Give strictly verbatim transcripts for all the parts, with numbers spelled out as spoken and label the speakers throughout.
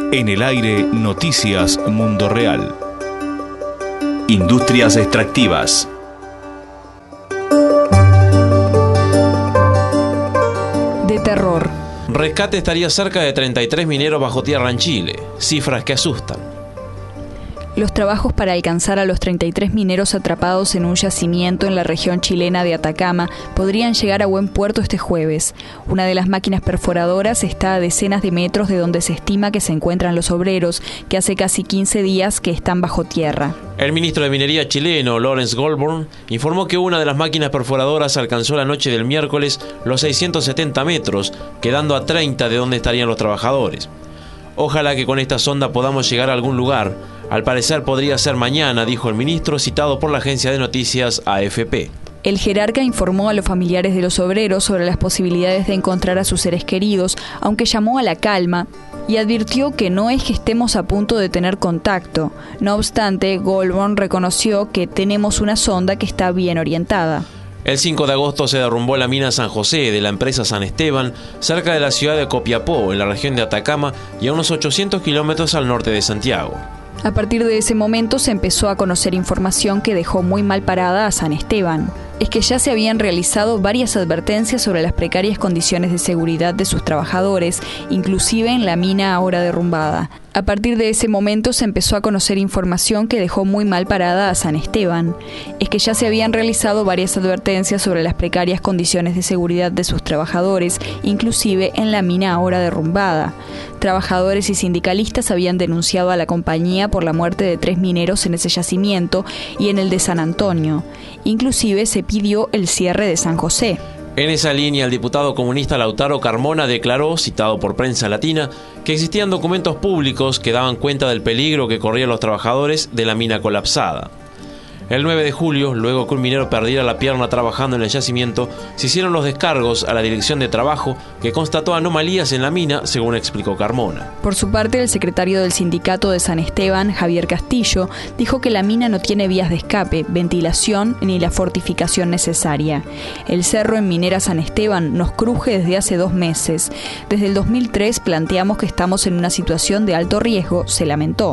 Speaker 1: En el aire, Noticias Mundo Real.
Speaker 2: Industrias extractivas.
Speaker 3: De terror.
Speaker 4: Rescate estaría cerca de treinta y tres mineros bajo tierra en Chile, cifras que asustan.
Speaker 3: Los trabajos para alcanzar a los treinta y tres mineros atrapados en un yacimiento en la región chilena de Atacama podrían llegar a buen puerto este jueves. Una de las máquinas perforadoras está a decenas de metros de donde se estima que se encuentran los obreros, que hace casi quince días que están bajo tierra.
Speaker 4: El ministro de Minería chileno, Lawrence Goldborn, informó que una de las máquinas perforadoras alcanzó la noche del miércoles los seiscientos setenta metros, quedando a treinta de donde estarían los trabajadores. Ojalá que con esta sonda podamos llegar a algún lugar. Al parecer podría ser mañana, dijo el ministro, citado por la agencia de noticias A F P.
Speaker 3: El jerarca informó a los familiares de los obreros sobre las posibilidades de encontrar a sus seres queridos, aunque llamó a la calma y advirtió que no es que estemos a punto de tener contacto. No obstante, Goldborn reconoció que tenemos una sonda que está bien orientada.
Speaker 4: El cinco de agosto se derrumbó la mina San José de la empresa San Esteban, cerca de la ciudad de Copiapó, en la región de Atacama, y a unos ochocientos kilómetros al norte de Santiago.
Speaker 3: A partir de ese momento se empezó a conocer información que dejó muy mal parada a San Esteban. Es que ya se habían realizado varias advertencias sobre las precarias condiciones de seguridad de sus trabajadores, inclusive en la mina ahora derrumbada. A partir de ese momento se empezó a conocer información que dejó muy mal parada a San Esteban. Es que ya se habían realizado varias advertencias sobre las precarias condiciones de seguridad de sus trabajadores, inclusive en la mina ahora derrumbada. Trabajadores y sindicalistas habían denunciado a la compañía por la muerte de tres mineros en ese yacimiento y en el de San Antonio. Inclusive se pidió el cierre de San José.
Speaker 4: En esa línea, el diputado comunista Lautaro Carmona declaró, citado por Prensa Latina, que existían documentos públicos que daban cuenta del peligro que corrían los trabajadores de la mina colapsada. El nueve de julio, luego que un minero perdiera la pierna trabajando en el yacimiento, se hicieron los descargos a la Dirección de Trabajo, que constató anomalías en la mina, según explicó Carmona.
Speaker 3: Por su parte, el secretario del sindicato de San Esteban, Javier Castillo, dijo que la mina no tiene vías de escape, ventilación ni la fortificación necesaria. El cerro en Minera San Esteban nos cruje desde hace dos meses. Desde el dos mil tres planteamos que estamos en una situación de alto riesgo, se lamentó.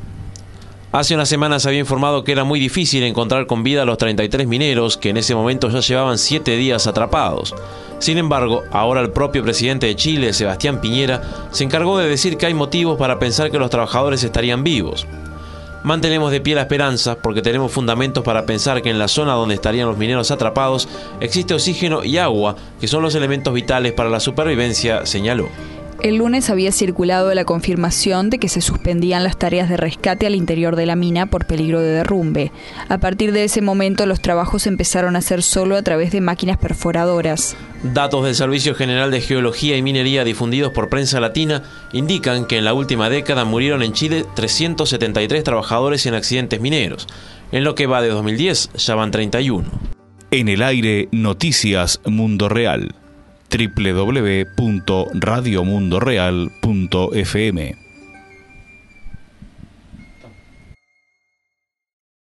Speaker 4: Hace unas semanas se había informado que era muy difícil encontrar con vida a los treinta y tres mineros que en ese momento ya llevaban siete días atrapados. Sin embargo, ahora el propio presidente de Chile, Sebastián Piñera, se encargó de decir que hay motivos para pensar que los trabajadores estarían vivos. Mantenemos de pie la esperanza porque tenemos fundamentos para pensar que en la zona donde estarían los mineros atrapados existe oxígeno y agua, que son los elementos vitales para la supervivencia, señaló.
Speaker 3: El lunes había circulado la confirmación de que se suspendían las tareas de rescate al interior de la mina por peligro de derrumbe. A partir de ese momento, los trabajos empezaron a hacer solo a través de máquinas perforadoras.
Speaker 4: Datos del Servicio General de Geología y Minería difundidos por Prensa Latina indican que en la última década murieron en Chile trescientos setenta y tres trabajadores en accidentes mineros. En lo que va de dos mil diez, ya van treinta y uno.
Speaker 1: En el aire, Noticias Mundo Real. doble u doble u doble u punto radio mundo real punto f m